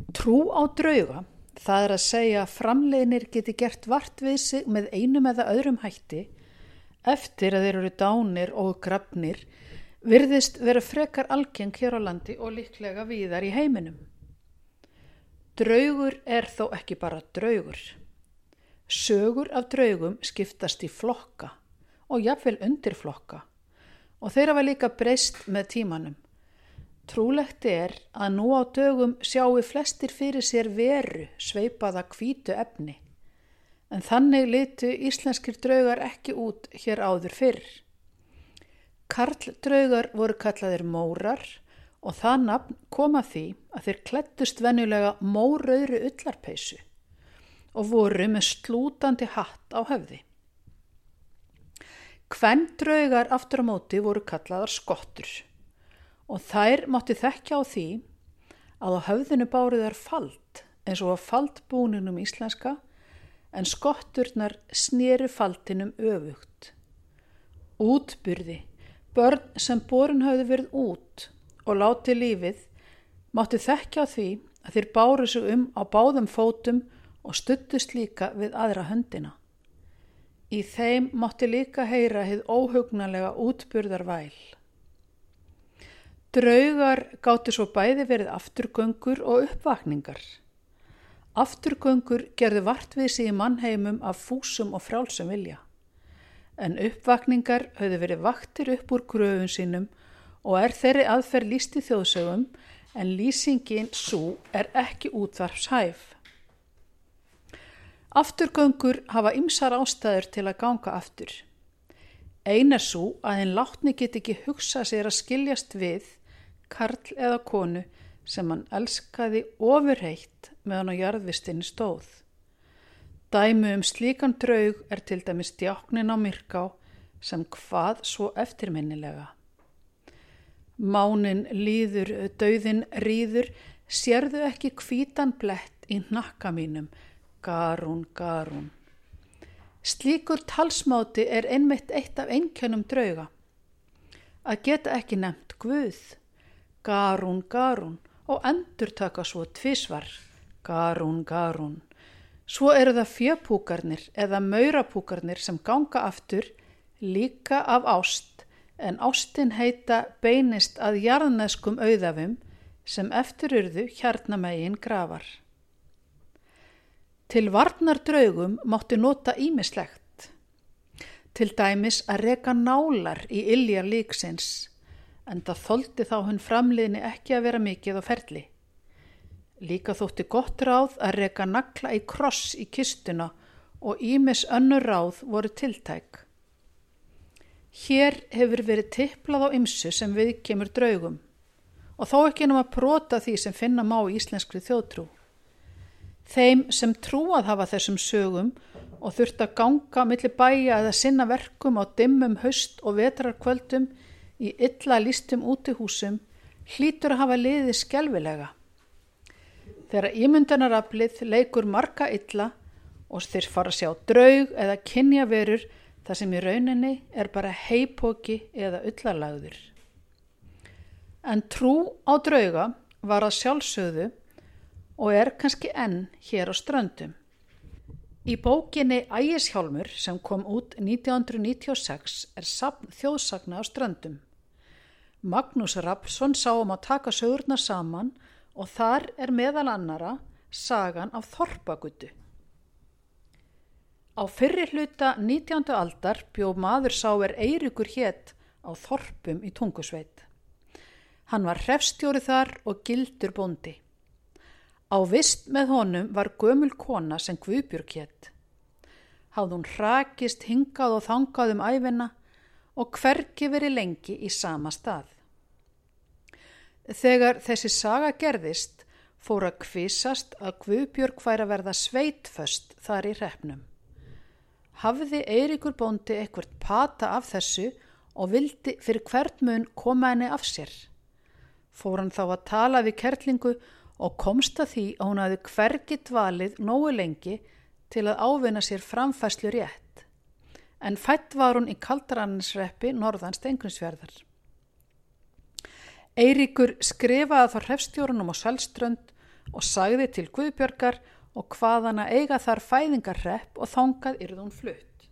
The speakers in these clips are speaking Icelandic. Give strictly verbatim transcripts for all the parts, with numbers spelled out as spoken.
Trú á drauga, það er að segja að framliðnir geti gert vart við sig með einum eða öðrum hætti, eftir að þeir eru dánir og grafnir, virðist vera frekar algeng hér á landi og líklega víðar í heiminum. Draugur er þó ekki bara draugur. Sögur af draugum skiptast í flokka og jafnvel undirflokka og þeir hafa líka breyst með tímanum. Trúlegt er að nú á dögum sjáu flestir fyrir sér veru sveipaða hvítu efni, en þannig litu íslenskir draugar ekki út hér áður fyrr. Karldraugar voru kallaðir mórar og það nafn kom að því að þeir klæddust venjulega mórauðri ullarpeysu og voru með slútandi hatt á höfði. Kvendraugar aftur á móti voru kallaðar skottur og þær mátti þekkja á því að á höfðinu báru þær fald eins og á faldbúninum íslenska, en skotturnar sneru faldinum öfugt. Útburði, börn sem borin höfðu verið út og láti lífið, mátti þekkja á því að þeir báru sig um á báðum fótum og studdust líka við aðra höndina. Í þeim mátti líka heyra hið óhugnalega útburðarvæl. Draugar gátu svo bæði verið afturgöngur og uppvakningar. Afturgöngur gerðu vart við sig í mannheimum af fúsum og frjálsum vilja, en uppvakningar höfðu verið vaktir upp úr gröfum sínum og er þeirri aðferð lýst í þjóðsögum, en lýsingin sú er ekki útvarpshæf. Afturgöngur hafa ýmsar ástæður til að ganga aftur. Ein er sú að hinn látni geti ekki hugsað sér að skiljast við karl eða konu sem hann elskaði ofurheitt meðan á jarðvistinni stóð. Dæmi um slíkan draug er til dæmis djáknin á Myrká sem kvað svo eftirminnilega. Mánin líður, dauðinn ríður, sérðu ekki hvítan blett í hnakka mínum, garún, garún. Slíkur talsmáti er einmitt eitt af einkennum drauga. Að geta ekki nefnt Guð, garún, garún, og endurtaka svo tvisvar, garún, garún. Svo eru það fjöpúkarnir eða maurapúkarnir sem ganga aftur líka af ást, en ástin heita beinist að jarðneskum auðafum sem eftir urðu hjarna megin grafar. Til varnar draugum mátti nota ýmislegt. Til dæmis að reka nálar í iljar líksins, en það þoldi þá hún framliðni ekki að vera mikið á ferli. Líka þótti gott ráð að reka nagla í kross í kistuna og ýmis önnur ráð voru tiltæk. Hér hefur verið tiplað á ymsu sem viðkemur draugum og þó ekki nema brota því sem finna má í íslenskri þjóðtrú. Þeim sem trúað hafa þessum sögum og þurft að ganga milli bæja eða sinna verkum á dimmum haust- og vetrarkvöldum í illa lýstum útihúsum hlýtur að hafa liðið skelfilega. Þegar ímyndunaraflið leikur marga illa og þeir fara að sjá draug eða kynjaverur þar sem í rauninni er bara heipóki eða ullarlagður. En trú á drauga var að sjálfsögðu og er kannski enn hér á Ströndum. Í bókinni Ægishjálmur sem kom út nítján hundruð níutíu og sex er safn þjóðsagna á Ströndum. Magnús Rafnsson sá um að taka sögurnar saman og þar er meðal annara sagan af Þorpaguddu. Á fyrri hluta nítjándu aldar bjó maður sá er Eiríkur hét á Þorpum í Tungusveit. Hann var hreppstjóri þar og gildur bóndi. Á vist með honum var gömul kona sem Guðbjörg hét. Hafði hún hrakist hingað og þangað um ævina og hvergi verið lengi í sama stað. Þegar þessi saga gerðist, fór að kvisast að Guðbjörg væri að verða sveitföst þar í hreppnum. Hafði Eiríkur bóndi eitthvert pata af þessu og vildi fyrir hvern mun koma henni af sér. Fór hann þá að tala við kerlingu og komst að því að hún hafði hvergi dvalið nógu lengi til að ávinna sér framfærslu rétt, en fædd var hún í Kaldrananeshreppi norðan Steingrímsfjarðar. Eiríkur skrifaði þá hreppstjórunum á Selströnd og sagði til Guðbjörgar og hvað hana eiga þar fæðingarhrepp og þangað yrði hún flutt.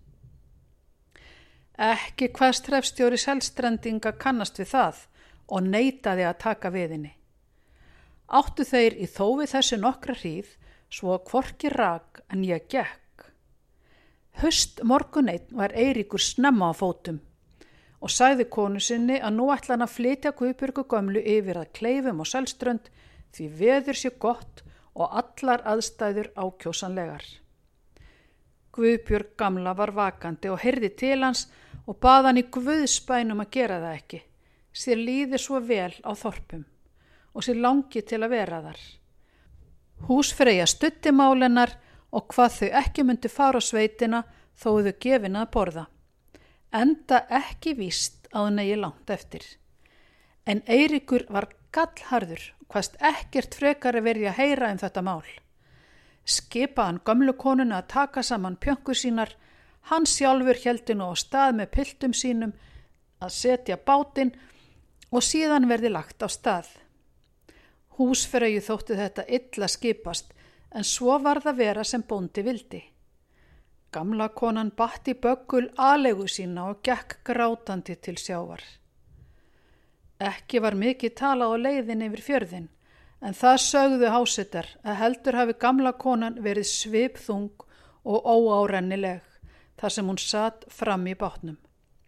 Ekki hvaðst hreppstjóri Selstrendinga kannast við það og neitaði að taka við henni. Áttu þeir í þófi þessu nokkra hríð, svo hvorki rak en ég gekk. Haust morgun einn var Eiríkur snemma á fótum og sagði konu sinni að nú ætla hann að flytja Guðbjörgu gömlu yfir að Kleifum og Selströnd því veður sé gott og allar aðstæður ákjósanlegar. Guðbjörg gamla var vakandi og heyrði til hans og bað hann í guðsbænum að gera það ekki. Sér líði svo vel á þorpum og sér langi til að vera þar. Húsfreyja studdi málennar og hvað þau ekki myndi fara á sveitina þó þau gefin að borða. Enda ekki víst að hún eigi langt eftir. En Eiríkur var gallharður, hvaðst ekkert frekar að verði að heyra um þetta mál. Skipa hann gömlu konuna að taka saman pjönkur sínar, hann sjálfur héldi nú á stað með piltum sínum að setja bátinn og síðan verði lagt á stað. Húsfreyju þótti þetta illa skipast, en svo var það vera sem bóndi vildi. Gamla konan batti böggul alegu sína og gekk grátandi til sjávar. Ekki var mikið talað á leiðin yfir fjörðin, en það sögðu hásetar að heldur hafi gamla konan verið svipþung og óárennileg, þar sem hún sat fram í bátnum.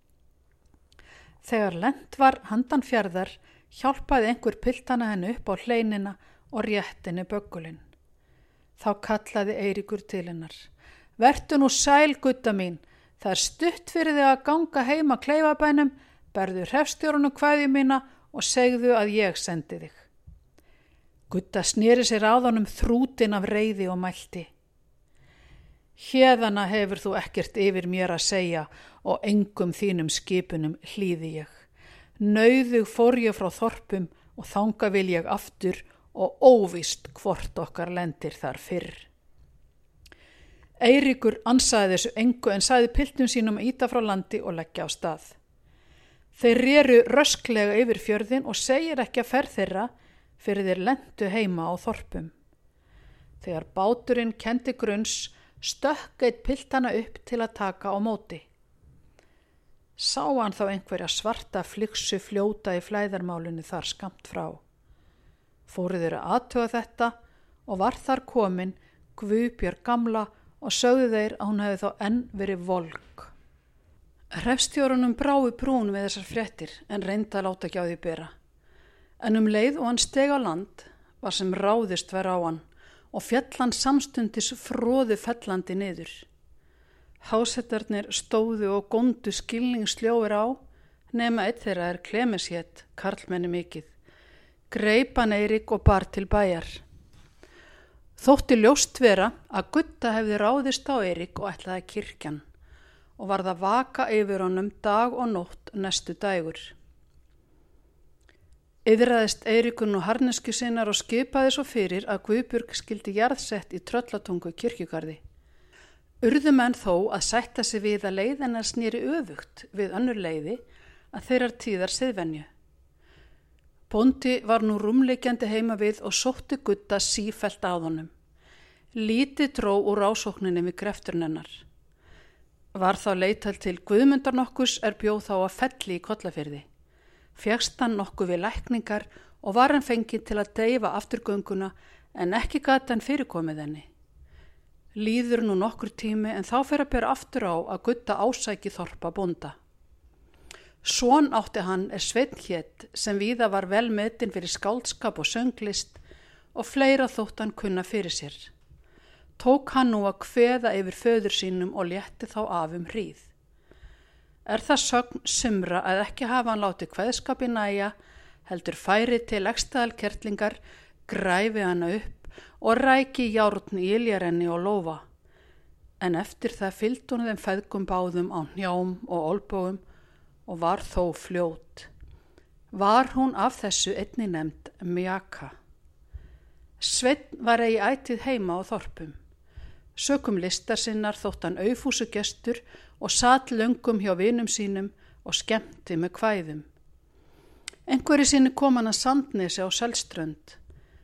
Þegar lent var handan fjarðar, hjálpaði einhver piltana henni upp á hleinina og rétt henni böggulinn. Þá kallaði Eiríkur til hennar. Vertu nú sæl, gutta mín, það er stutt fyrir þig að ganga heima Kleifabænum, berðu hreppstjórunum kvæði mína og segðu að ég sendi þig. Gutta sneri sér á honum þrútin af reiði og mælti. Héðana hefur þú ekkert yfir mér að segja og engum þínum skipunum hlýði ég. Nauðug fór ég frá þorpum og þanga vil ég aftur og óvíst hvort okkar lendir þar fyrr. Eiríkur ansaði þessu engu en sagði piltum sínum að ýta frá landi og leggja á stað. Þeir reru rösklega yfir fjörðin og segir ekki að ferð þeirra fyrir þeir lentu heima á þorpum. Þegar báturinn kendi grunns, stökk eitt piltana upp til að taka á móti. Sá hann þá einhverja svarta flyksu fljóta í flæðarmálunni þar skammt frá. Fóru þeir að athuga þetta og var þar komin Guðbjörg gamla og sögðu þeir að hún hefði þá enn verið volg. Hreppstjórunum brái brún við þessar fréttir en reyndi að láta ekki á því bera. En um leið og hann steg á land var sem ráðist var á hann og féll hann samstundis froðu fellandi niður. Hásetarnir stóðu og góndu skilningssljóir á, nema eitt þeirra er Klemes hét, karlmenni mikið. Greip hann Eirík og bar til bæjar. Þótti ljóst vera að Gutta hefði ráðist á Eirík og ætlaði kirkjan og varð að vaka yfir honum dag og nótt næstu dægur. Yðraðist Eiríkur nú harnesku sinnar og skipaði svo fyrir að Guðbjörg skildi jarðsett í Tröllatungu kirkjugarði. Urðu menn þó að sætta sig við að leiðina snýri öfugt við önnur leiði að þeirrar tíðar siðvenju. Bóndi var nú rúmleikjandi heima við og sótti Gutta sífellt að honum. Lítið dró úr ásókninni við grefturinn hennar. Var þá leitað til Guðmundar nokkurs er bjóð þá að felli í Kollafirði. Fékkst hann nokkuð við lækningar og var hann fengið til að deyfa afturgönguna en ekki gat hann fyrirkomið henni. Líður nú nokkur tími en þá fer að bera aftur á að Gutta ásæki þorpa bónda. Son átti hann er Sveinn hét sem víða var vel metinn fyrir skáldskap og sönglist og fleira þótt hann kunna fyrir sér. Tók hann nú að kveða yfir föður sínum og létti þá af um hríð. Er það sögn sumra að ekki hafa hann látið kveðskapi næja, heldur færi til ekstaðalkertlingar, græfi hana upp og ræki járn í iljarenni og lófa. En eftir það fylgdi hún þeim feðgum báðum á hnjám og olbóum og var þó fljót. Var hún af þessu einni nefnd Mjaka. Sveinn var eigi ætið heima á þorpum. Sökum listar sinnar þótt hann aufúsu gestur og sat löngum hjá vinum sínum og skemmti með kvæðum. Einhverju sinni kom hann að Sandnesi á Selströnd.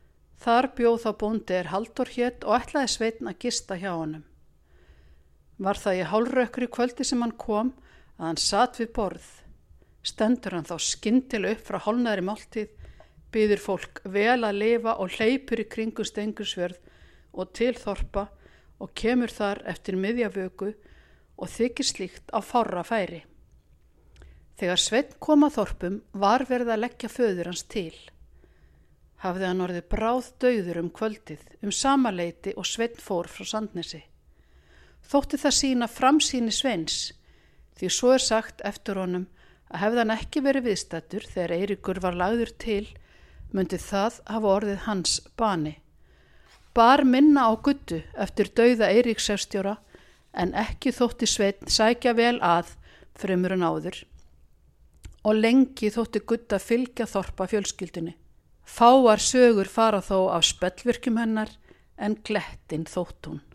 Þar bjóð þá bóndi er Halldór hét og ætlaði Sveinn að gista hjá honum. Var það í hálfrökkri kvöldi sem hann kom að hann sat við borð. Stendur hann þá skyndilega upp frá hálfnaðri máltíð, býður fólk vel að lifa og hleypur í kringum Steingrímsfjörð og til þorpa og kemur þar eftir miðja vöku og þykir slíkt á fárra færi. Þegar Sveinn kom að þorpum var verið að leggja föður hans til. Hafði hann orðið bráð dauður um kvöldið, um sama leyti og Sveinn fór frá Sandnesi. Þótti það sína framsýni Sveins, því svo er sagt eftir honum að hefði hann ekki verið viðstaddur þegar Eiríkur var lagður til, myndi það hafa orðið hans bani. Bar minna á Guddu eftir dauða Eiríks sefstjóra, en ekki þótti Sveinn sækja vel að fremur en áður, og lengi þótti Gudda fylgja þorpa fjölskyldunni. Fáar sögur fara þó af spellvirkjum hennar, en glettin þótt hún.